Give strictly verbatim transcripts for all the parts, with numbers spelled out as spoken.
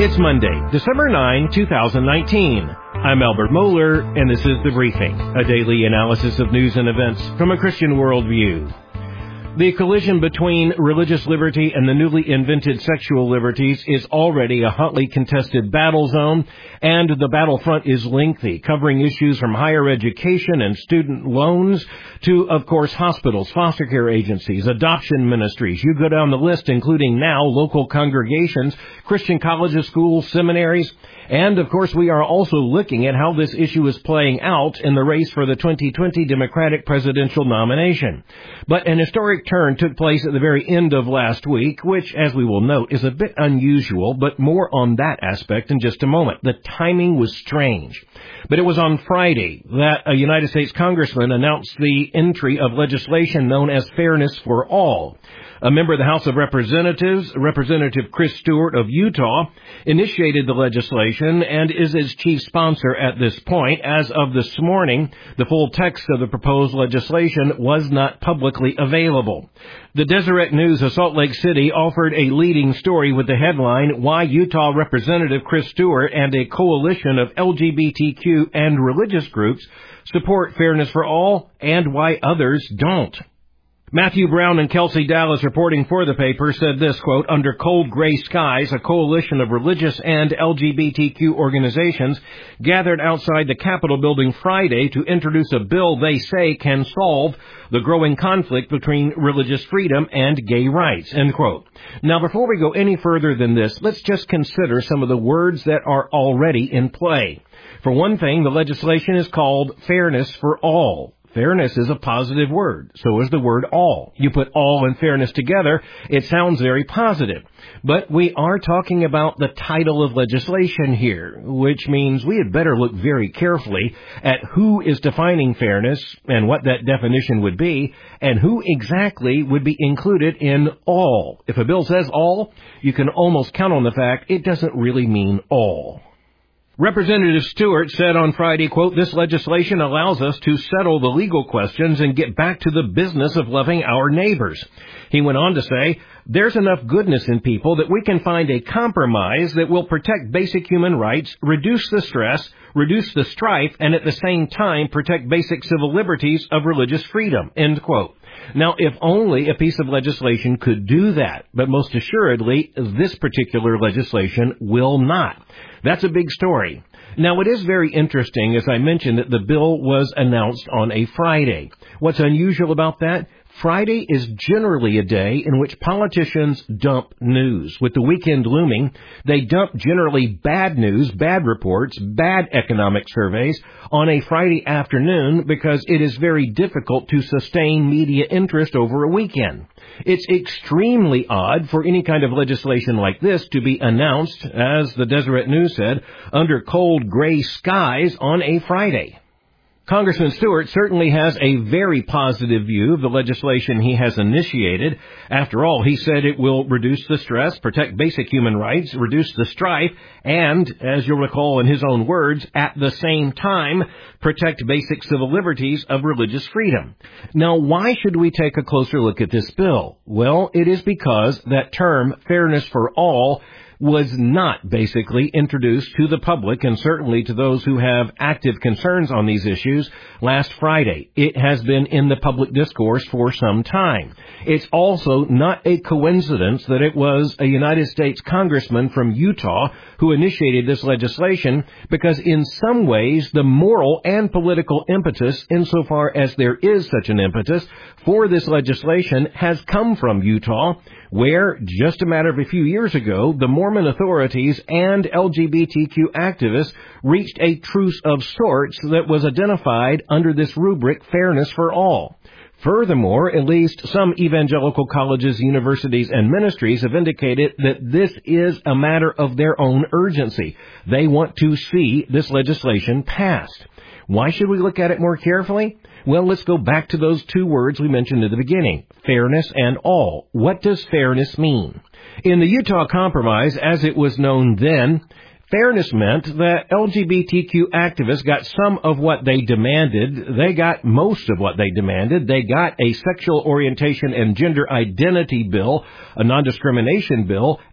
It's Monday, December ninth, twenty nineteen. I'm Albert Mohler, and this is The Briefing, a daily analysis of news and events from a Christian worldview. The collision between religious liberty and the newly invented sexual liberties is already a hotly contested battle zone, and the battlefront is lengthy, covering issues from higher education and student loans to, of course, hospitals, foster care agencies, adoption ministries. You go down the list, including now local congregations, Christian colleges, schools, seminaries, and, of course, we are also looking at how this issue is playing out in the race for the twenty twenty Democratic presidential nomination. But an historic turn took place at the very end of last week, which, as we will note, is a bit unusual, but more on that aspect in just a moment. The timing was strange. But it was on Friday that a United States congressman announced the entry of legislation known as Fairness for All. A member of the House of Representatives, Representative Chris Stewart of Utah, initiated the legislation and is its chief sponsor at this point. As of this morning, the full text of the proposed legislation was not publicly available. The Deseret News of Salt Lake City offered a leading story with the headline, "Why Utah Representative Chris Stewart and a coalition of L G B T Q and religious groups support fairness for all, and why others don't." Matthew Brown and Kelsey Dallas, reporting for the paper, said this, quote, "Under cold gray skies, a coalition of religious and L G B T Q organizations gathered outside the Capitol building Friday to introduce a bill they say can solve the growing conflict between religious freedom and gay rights," end quote. Now, before we go any further than this, let's just consider some of the words that are already in play. For one thing, the legislation is called Fairness for All. Fairness is a positive word. So is the word all. You put all and fairness together, it sounds very positive. But we are talking about the title of legislation here, which means we had better look very carefully at who is defining fairness and what that definition would be, and who exactly would be included in all. If a bill says all, you can almost count on the fact it doesn't really mean all. Representative Stewart said on Friday, quote, "This legislation allows us to settle the legal questions and get back to the business of loving our neighbors." He went on to say, "There's enough goodness in people that we can find a compromise that will protect basic human rights, reduce the stress, reduce the strife, and at the same time protect basic civil liberties of religious freedom," end quote. Now, if only a piece of legislation could do that, but most assuredly, this particular legislation will not. That's a big story. Now, it is very interesting, as I mentioned, that the bill was announced on a Friday. What's unusual about that? Friday is generally a day in which politicians dump news. With the weekend looming, they dump generally bad news, bad reports, bad economic surveys on a Friday afternoon because it is very difficult to sustain media interest over a weekend. It's extremely odd for any kind of legislation like this to be announced, as the Deseret News said, under cold gray skies on a Friday. Congressman Stewart certainly has a very positive view of the legislation he has initiated. After all, he said it will reduce the stress, protect basic human rights, reduce the strife, and, as you'll recall in his own words, at the same time, protect basic civil liberties of religious freedom. Now, why should we take a closer look at this bill? Well, it is because that term, fairness for all, was not basically introduced to the public and certainly to those who have active concerns on these issues last Friday. It has been in the public discourse for some time. It's also not a coincidence that it was a United States congressman from Utah who initiated this legislation, because in some ways the moral and political impetus, insofar as there is such an impetus, for this legislation has come from Utah, where, just a matter of a few years ago, the Mormon authorities and L G B T Q activists reached a truce of sorts that was identified under this rubric, Fairness for All. Furthermore, at least some evangelical colleges, universities, and ministries have indicated that this is a matter of their own urgency. They want to see this legislation passed. Why should we look at it more carefully? Well, let's go back to those two words we mentioned at the beginning, fairness and all. What does fairness mean? In the Utah Compromise, as it was known then, fairness meant that L G B T Q activists got some of what they demanded. They got most of what they demanded. They got a sexual orientation and gender identity bill, a non-discrimination bill,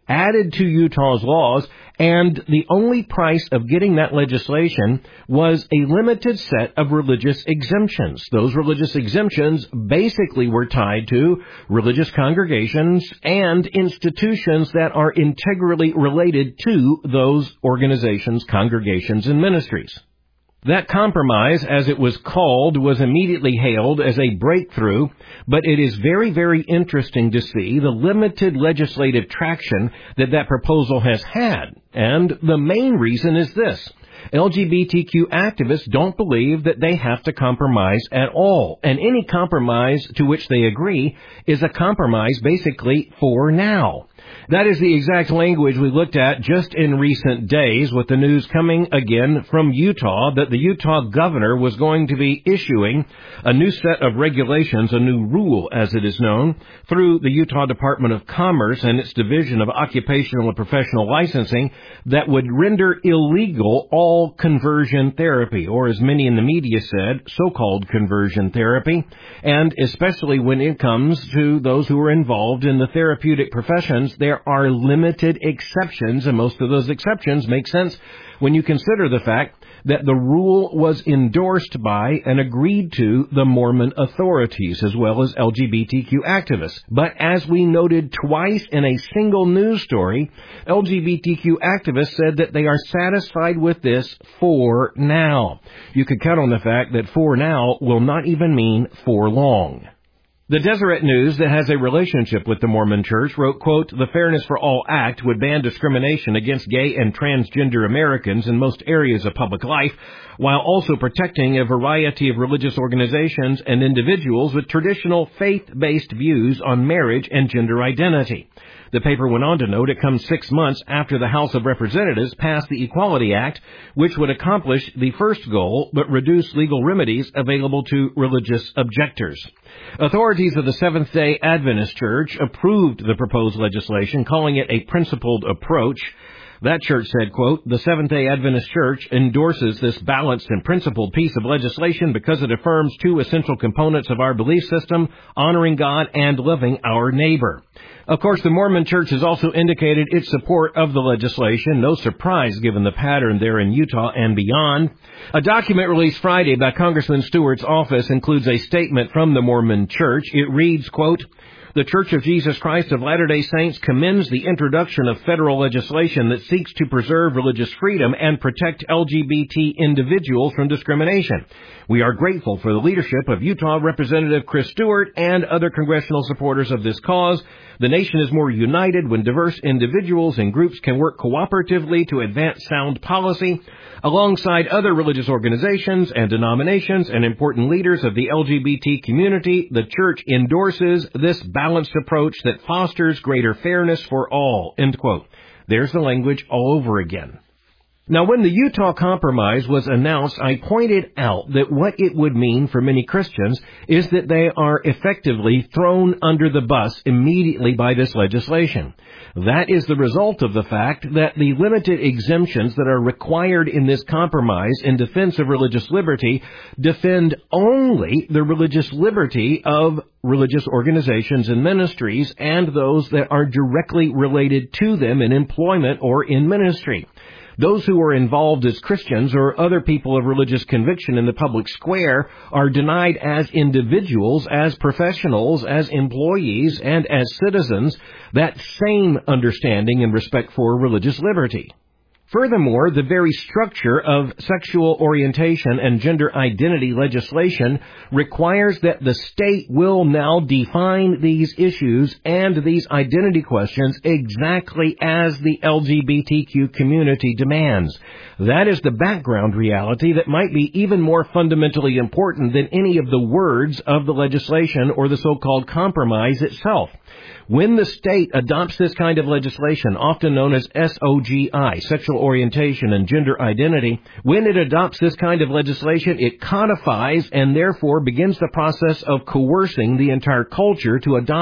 added to Utah's laws, and the only price of getting that legislation was a limited set of religious exemptions. Those religious exemptions basically were tied to religious congregations and institutions that are integrally related to those organizations, congregations, and ministries. That compromise, as it was called, was immediately hailed as a breakthrough, but it is very, very interesting to see the limited legislative traction that that proposal has had. And the main reason is this. L G B T Q activists don't believe that they have to compromise at all, and any compromise to which they agree is a compromise basically for now. That is the exact language we looked at just in recent days, with the news coming again from Utah that the Utah governor was going to be issuing a new set of regulations, a new rule as it is known, through the Utah Department of Commerce and its Division of Occupational and Professional Licensing that would render illegal all conversion therapy, or as many in the media said, so-called conversion therapy, and especially when it comes to those who are involved in the therapeutic professions, there are limited exceptions, and most of those exceptions make sense when you consider the fact that the rule was endorsed by and agreed to the Mormon authorities as well as L G B T Q activists. But as we noted twice in a single news story, L G B T Q activists said that they are satisfied with this for now. You could count on the fact that for now will not even mean for long. The Deseret News, that has a relationship with the Mormon Church, wrote, quote, "The Fairness for All Act would ban discrimination against gay and transgender Americans in most areas of public life, while also protecting a variety of religious organizations and individuals with traditional faith-based views on marriage and gender identity." The paper went on to note it comes six months after the House of Representatives passed the Equality Act, which would accomplish the first goal, but reduce legal remedies available to religious objectors. Authorities of the Seventh-day Adventist Church approved the proposed legislation, calling it a principled approach. That church said, quote, "The Seventh-day Adventist Church endorses this balanced and principled piece of legislation because it affirms two essential components of our belief system, honoring God and loving our neighbor." Of course, the Mormon Church has also indicated its support of the legislation. No surprise given the pattern there in Utah and beyond. A document released Friday by Congressman Stewart's office includes a statement from the Mormon Church. It reads, quote, "The Church of Jesus Christ of Latter-day Saints commends the introduction of federal legislation that seeks to preserve religious freedom and protect L G B T individuals from discrimination. We are grateful for the leadership of Utah Representative Chris Stewart and other congressional supporters of this cause. The nation is more united when diverse individuals and groups can work cooperatively to advance sound policy. Alongside other religious organizations and denominations and important leaders of the L G B T community, the Church endorses this balanced approach that fosters greater fairness for all." End quote. There's the language all over again. Now, when the Utah Compromise was announced, I pointed out that what it would mean for many Christians is that they are effectively thrown under the bus immediately by this legislation. That is the result of the fact that the limited exemptions that are required in this compromise in defense of religious liberty defend only the religious liberty of religious organizations and ministries and those that are directly related to them in employment or in ministry. Those who are involved as Christians or other people of religious conviction in the public square are denied as individuals, as professionals, as employees, and as citizens that same understanding and respect for religious liberty. Furthermore, the very structure of sexual orientation and gender identity legislation requires that the state will now define these issues and these identity questions exactly as the L G B T Q community demands. That is the background reality that might be even more fundamentally important than any of the words of the legislation or the so-called compromise itself. When the state adopts this kind of legislation, often known as S O G I, sexual orientation and gender identity, when it adopts this kind of legislation, it codifies and therefore begins the process of coercing the entire culture to adopt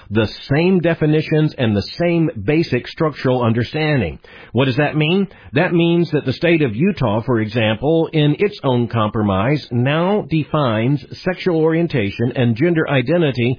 the same definitions and the same basic structural understanding. What does that mean? That means that the state of Utah, for example, in its own compromise, now defines sexual orientation and gender identity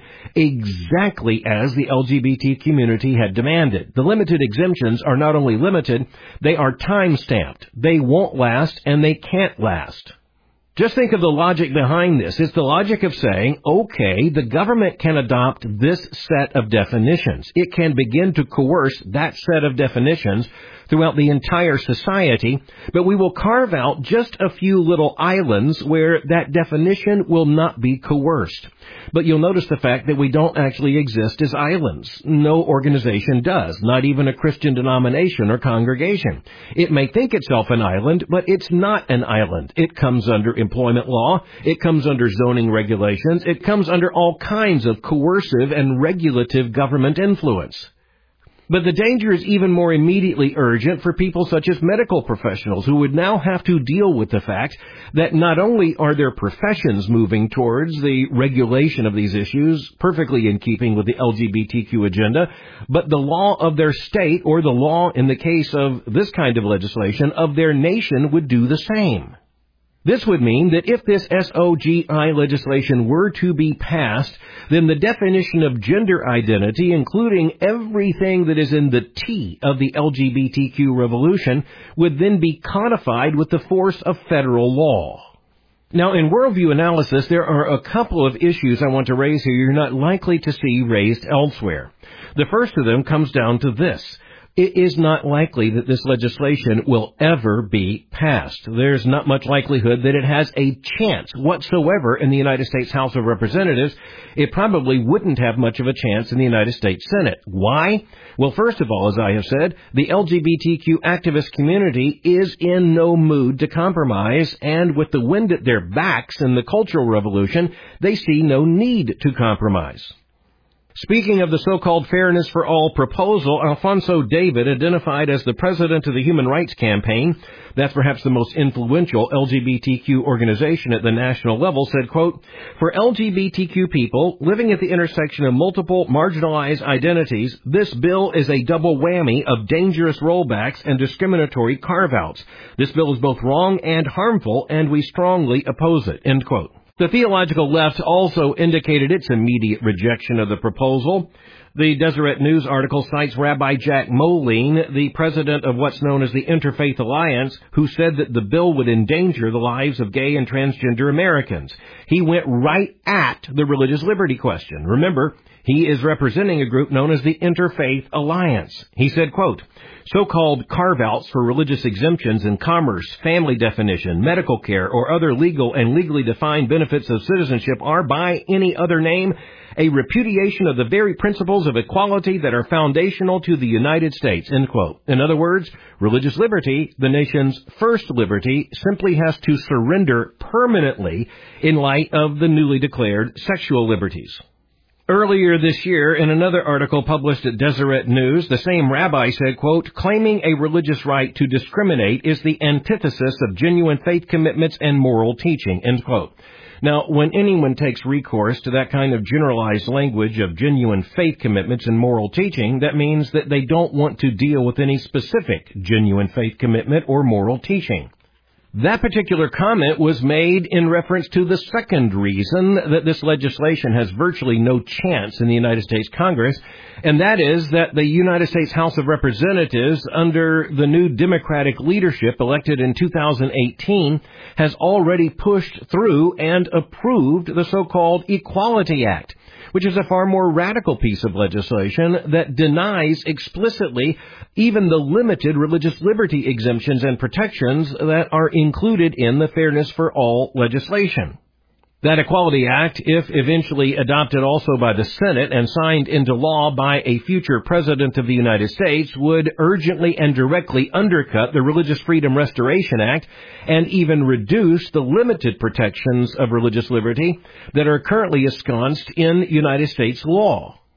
exactly as the L G B T community had demanded. The limited exemptions are not only limited, they are time-stamped. They won't last, and they can't last. Just think of the logic behind this. It's the logic of saying, okay, the government can adopt this set of definitions. It can begin to coerce that set of definitions throughout the entire society, but we will carve out just a few little islands where that definition will not be coerced. But you'll notice the fact that we don't actually exist as islands. No organization does, not even a Christian denomination or congregation. It may think itself an island, but it's not an island. It comes under employment law. It comes under zoning regulations. It comes under all kinds of coercive and regulative government influence. But the danger is even more immediately urgent for people such as medical professionals who would now have to deal with the fact that not only are their professions moving towards the regulation of these issues, perfectly in keeping with the L G B T Q agenda, but the law of their state, or the law in the case of this kind of legislation, of their nation would do the same. This would mean that if this S O G I legislation were to be passed, then the definition of gender identity, including everything that is in the T of the L G B T Q revolution, would then be codified with the force of federal law. Now, in worldview analysis, there are a couple of issues I want to raise here you're not likely to see raised elsewhere. The first of them comes down to this. It is not likely that this legislation will ever be passed. There's not much likelihood that it has a chance whatsoever in the United States House of Representatives. It probably wouldn't have much of a chance in the United States Senate. Why? Well, first of all, as I have said, the L G B T Q activist community is in no mood to compromise, and with the wind at their backs in the cultural revolution, they see no need to compromise. Speaking of the so-called Fairness for All proposal, Alfonso David, identified as the president of the Human Rights Campaign, that's perhaps the most influential L G B T Q organization at the national level, said, quote, "For L G B T Q people living at the intersection of multiple marginalized identities, this bill is a double whammy of dangerous rollbacks and discriminatory carve-outs. This bill is both wrong and harmful, and we strongly oppose it," end quote. The theological left also indicated its immediate rejection of the proposal. The Deseret News article cites Rabbi Jack Moline, the president of what's known as the Interfaith Alliance, who said that the bill would endanger the lives of gay and transgender Americans. He went right at the religious liberty question. Remember, he is representing a group known as the Interfaith Alliance. He said, quote, "So-called carve-outs for religious exemptions in commerce, family definition, medical care, or other legal and legally defined benefits of citizenship are, by any other name, a repudiation of the very principles of equality that are foundational to the United States," end quote. In other words, religious liberty, the nation's first liberty, simply has to surrender permanently in light of the newly declared sexual liberties. Earlier this year, in another article published at Deseret News, the same rabbi said, quote, "Claiming a religious right to discriminate is the antithesis of genuine faith commitments and moral teaching," end quote. Now, when anyone takes recourse to that kind of generalized language of genuine faith commitments and moral teaching, that means that they don't want to deal with any specific genuine faith commitment or moral teaching. That particular comment was made in reference to the second reason that this legislation has virtually no chance in the United States Congress, and that is that the United States House of Representatives, under the new Democratic leadership elected in two thousand eighteen, has already pushed through and approved the so-called Equality Act, which is a far more radical piece of legislation that denies explicitly even the limited religious liberty exemptions and protections that are included in the Fairness for All legislation. That Equality Act, if eventually adopted also by the Senate and signed into law by a future President of the United States, would urgently and directly undercut the Religious Freedom Restoration Act and even reduce the limited protections of religious liberty that are currently ensconced in United States law.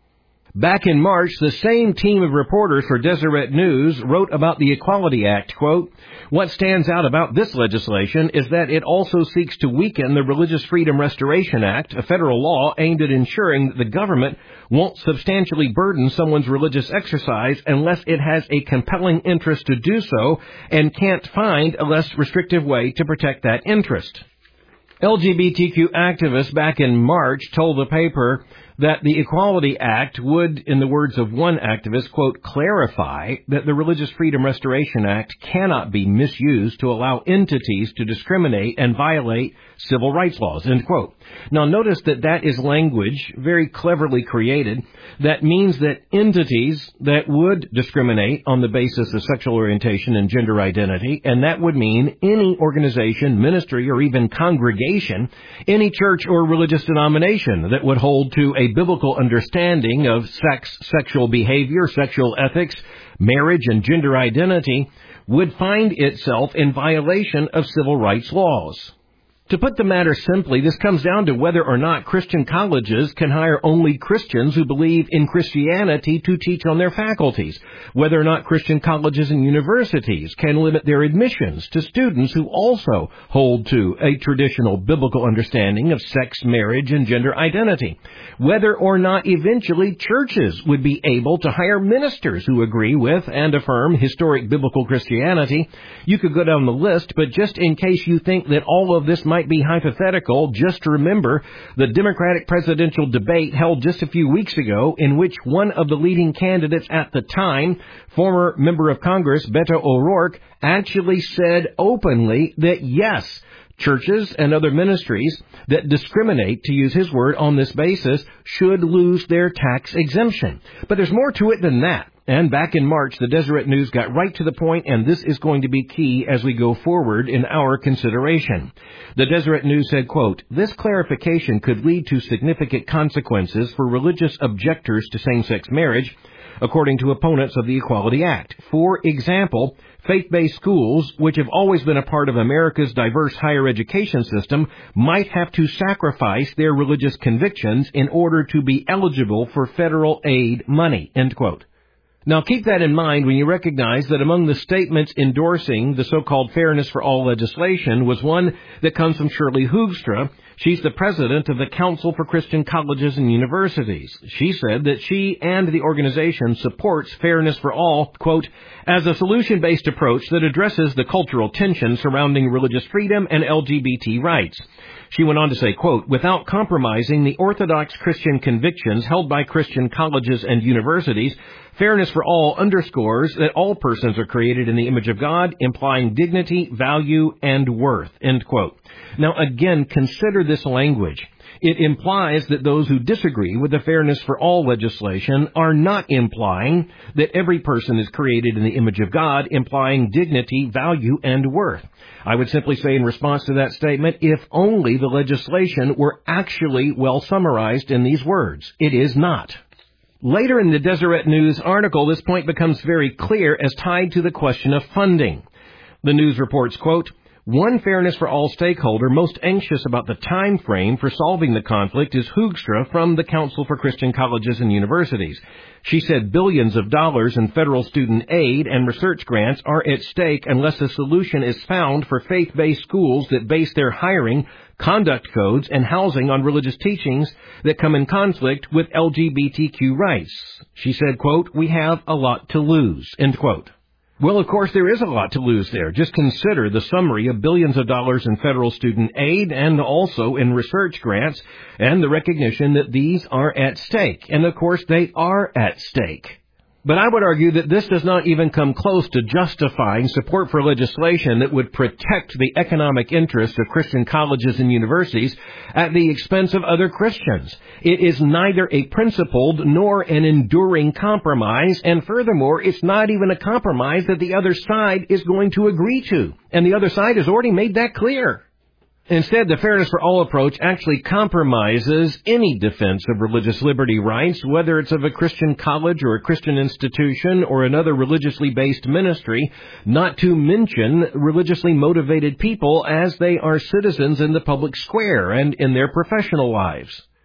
Back in March, the same team of reporters for Deseret News wrote about the Equality Act, quote, "What stands out about this legislation is that it also seeks to weaken the Religious Freedom Restoration Act, a federal law aimed at ensuring that the government won't substantially burden someone's religious exercise unless it has a compelling interest to do so and can't find a less restrictive way to protect that interest." L G B T Q activists back in March told the paper that the Equality Act would, in the words of one activist, quote, "clarify that the Religious Freedom Restoration Act cannot be misused to allow entities to discriminate and violate civil rights laws," end quote. Now notice that that is language very cleverly created that means that entities that would discriminate on the basis of sexual orientation and gender identity, and that would mean any organization, ministry, or even congregation, any church or religious denomination that would hold to a biblical understanding of sex, sexual behavior, sexual ethics, marriage, and gender identity, would find itself in violation of civil rights laws. To put the matter simply, this comes down to whether or not Christian colleges can hire only Christians who believe in Christianity to teach on their faculties, whether or not Christian colleges and universities can limit their admissions to students who also hold to a traditional biblical understanding of sex, marriage, and gender identity, whether or not eventually churches would be able to hire ministers who agree with and affirm historic biblical Christianity. You could go down the list, but just in case you think that all of this might be hypothetical, just remember the Democratic presidential debate held just a few weeks ago in which one of the leading candidates at the time, former member of Congress Beto O'Rourke, actually said openly that yes, churches and other ministries that discriminate, to use his word, on this basis should lose their tax exemption. But there's more to it than that. And back in March, the Deseret News got right to the point, and this is going to be key as we go forward in our consideration. The Deseret News said, quote, "This clarification could lead to significant consequences for religious objectors to same-sex marriage, according to opponents of the Equality Act. For example, faith-based schools, which have always been a part of America's diverse higher education system, might have to sacrifice their religious convictions in order to be eligible for federal aid money," end quote. Now, keep that in mind when you recognize that among the statements endorsing the so-called Fairness for All legislation was one that comes from Shirley Hoogstra. She's the president of the Council for Christian Colleges and Universities. She said that she and the organization supports Fairness for All, quote, "as a solution-based approach that addresses the cultural tension surrounding religious freedom and L G B T rights." She went on to say, quote, "without compromising the orthodox Christian convictions held by Christian colleges and universities, Fairness for All underscores that all persons are created in the image of God, implying dignity, value, and worth," end quote. Now, again, consider this language. It implies that those who disagree with the Fairness for All legislation are not implying that every person is created in the image of God, implying dignity, value, and worth. I would simply say in response to that statement, if only the legislation were actually well summarized in these words. It is not. Later in the Deseret News article, this point becomes very clear as tied to the question of funding. The news reports, quote, "One Fairness for All stakeholder most anxious about the time frame for solving the conflict is Hoogstra from the Council for Christian Colleges and Universities. She said billions of dollars in federal student aid and research grants are at stake unless a solution is found for faith-based schools that base their hiring, conduct codes, and housing on religious teachings that come in conflict with L G B T Q rights. She said, quote, "We have a lot to lose," end quote. Well, of course, there is a lot to lose there. Just consider the summary of billions of dollars in federal student aid and also in research grants and the recognition that these are at stake. And, of course, they are at stake. But I would argue that this does not even come close to justifying support for legislation that would protect the economic interests of Christian colleges and universities at the expense of other Christians. It is neither a principled nor an enduring compromise, and furthermore, it's not even a compromise that the other side is going to agree to. And the other side has already made that clear. Instead, the Fairness for All approach actually compromises any defense of religious liberty rights, whether it's of a Christian college or a Christian institution or another religiously based ministry, not to mention religiously motivated people as they are citizens in the public square and in their professional lives.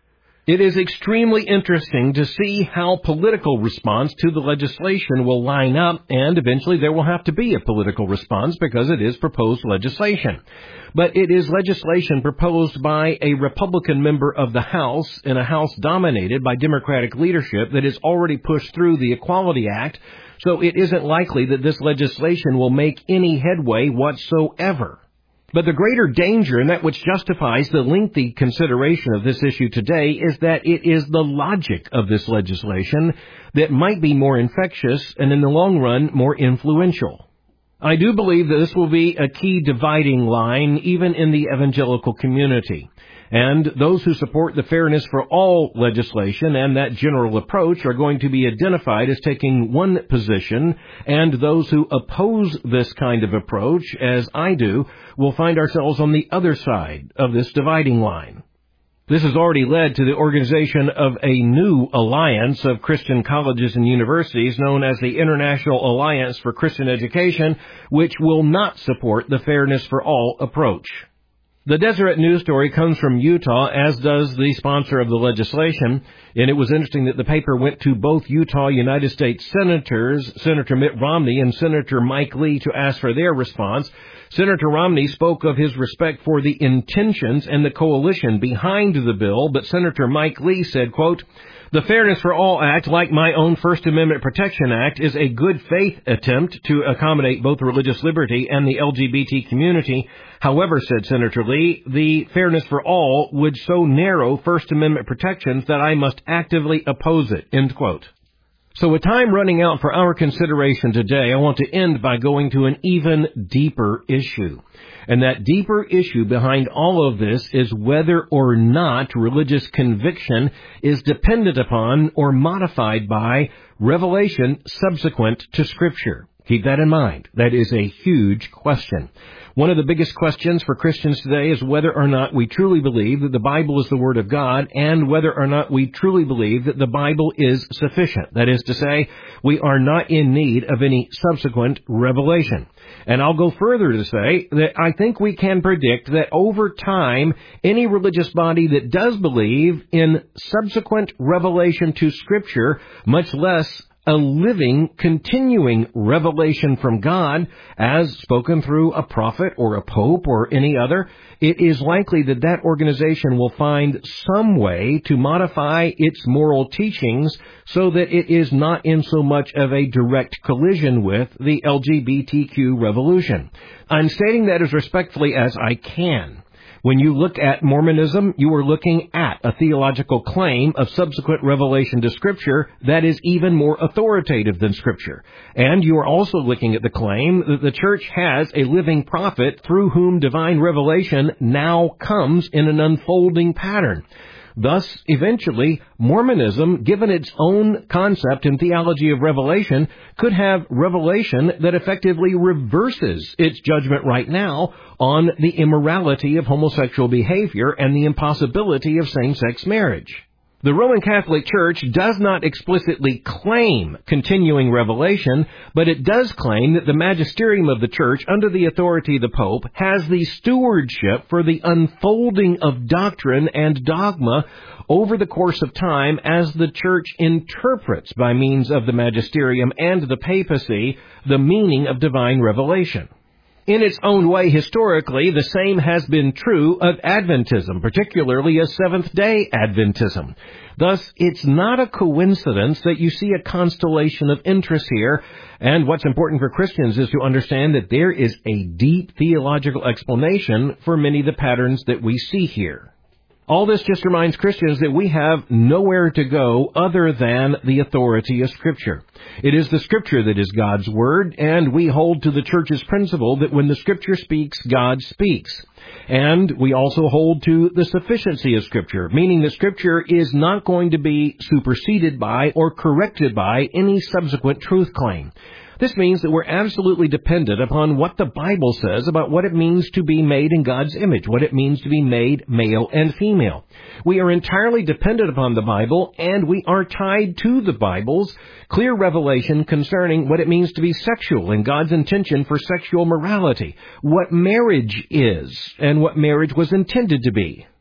It is extremely interesting to see how political response to the legislation will line up, and eventually there will have to be a political response because it is proposed legislation. But it is legislation proposed by a Republican member of the House in a House dominated by Democratic leadership that has already pushed through the Equality Act, so it isn't likely that this legislation will make any headway whatsoever. But the greater danger, and that which justifies the lengthy consideration of this issue today, is that it is the logic of this legislation that might be more infectious and in the long run more influential. I do believe that this will be a key dividing line even in the evangelical community. And those who support the Fairness for All legislation and that general approach are going to be identified as taking one position, and those who oppose this kind of approach, as I do, will find ourselves on the other side of this dividing line. This has already led to the organization of a new alliance of Christian colleges and universities known as the International Alliance for Christian Education, which will not support the Fairness for All approach. The Deseret News story comes from Utah, as does the sponsor of the legislation, and it was interesting that the paper went to both Utah United States Senators, Senator Mitt Romney and Senator Mike Lee, to ask for their response. Senator Romney spoke of his respect for the intentions and the coalition behind the bill, but Senator Mike Lee said, quote, "The Fairness for All Act, like my own First Amendment Protection Act, is a good faith attempt to accommodate both religious liberty and the L G B T community. However," said Senator Lee, "the Fairness for All would so narrow First Amendment protections that I must actively oppose it," end quote. So with time running out for our consideration today, I want to end by going to an even deeper issue. And that deeper issue behind all of this is whether or not religious conviction is dependent upon or modified by revelation subsequent to Scripture. Keep that in mind. That is a huge question. One of the biggest questions for Christians today is whether or not we truly believe that the Bible is the Word of God, and whether or not we truly believe that the Bible is sufficient. That is to say, we are not in need of any subsequent revelation. And I'll go further to say that I think we can predict that over time, any religious body that does believe in subsequent revelation to Scripture, much less a living, continuing revelation from God, as spoken through a prophet or a pope or any other, it is likely that that organization will find some way to modify its moral teachings so that it is not in so much of a direct collision with the L G B T Q revolution. I'm stating that as respectfully as I can. When you look at Mormonism, you are looking at a theological claim of subsequent revelation to Scripture that is even more authoritative than Scripture. And you are also looking at the claim that the church has a living prophet through whom divine revelation now comes in an unfolding pattern. Thus, eventually, Mormonism, given its own concept and theology of revelation, could have revelation that effectively reverses its judgment right now on the immorality of homosexual behavior and the impossibility of same-sex marriage. The Roman Catholic Church does not explicitly claim continuing revelation, but it does claim that the magisterium of the Church, under the authority of the Pope, has the stewardship for the unfolding of doctrine and dogma over the course of time as the Church interprets, by means of the magisterium and the papacy, the meaning of divine revelation. In its own way, historically, the same has been true of Adventism, particularly as Seventh-day Adventism. Thus, it's not a coincidence that you see a constellation of interest here, and what's important for Christians is to understand that there is a deep theological explanation for many of the patterns that we see here. All this just reminds Christians that we have nowhere to go other than the authority of Scripture. It is the Scripture that is God's Word, and we hold to the Church's principle that when the Scripture speaks, God speaks. And we also hold to the sufficiency of Scripture, meaning that Scripture is not going to be superseded by or corrected by any subsequent truth claim. This means that we're absolutely dependent upon what the Bible says about what it means to be made in God's image, what it means to be made male and female. We are entirely dependent upon the Bible, and we are tied to the Bible's clear revelation concerning what it means to be sexual and God's intention for sexual morality, what marriage is, and what marriage was intended to be.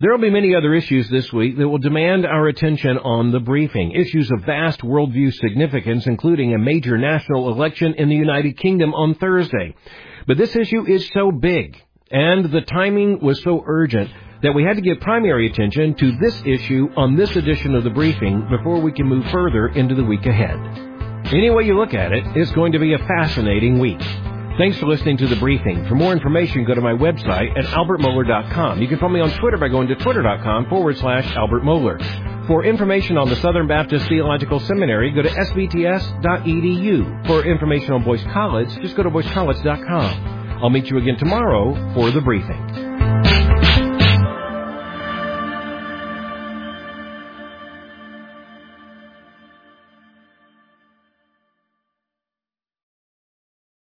There will be many other issues this week that will demand our attention on the briefing. Issues of vast worldview significance, including a major national election in the United Kingdom on Thursday. But this issue is so big, and the timing was so urgent, that we had to give primary attention to this issue on this edition of the briefing before we can move further into the week ahead. Any way you look at it, it's going to be a fascinating week. Thanks for listening to The Briefing. For more information, go to my website at albert mohler dot com. You can follow me on Twitter by going to twitter.com forward slash Albert Mohler. For information on the Southern Baptist Theological Seminary, go to s b t s dot e d u. For information on Boyce College, just go to boyce college dot com. I'll meet you again tomorrow for The Briefing.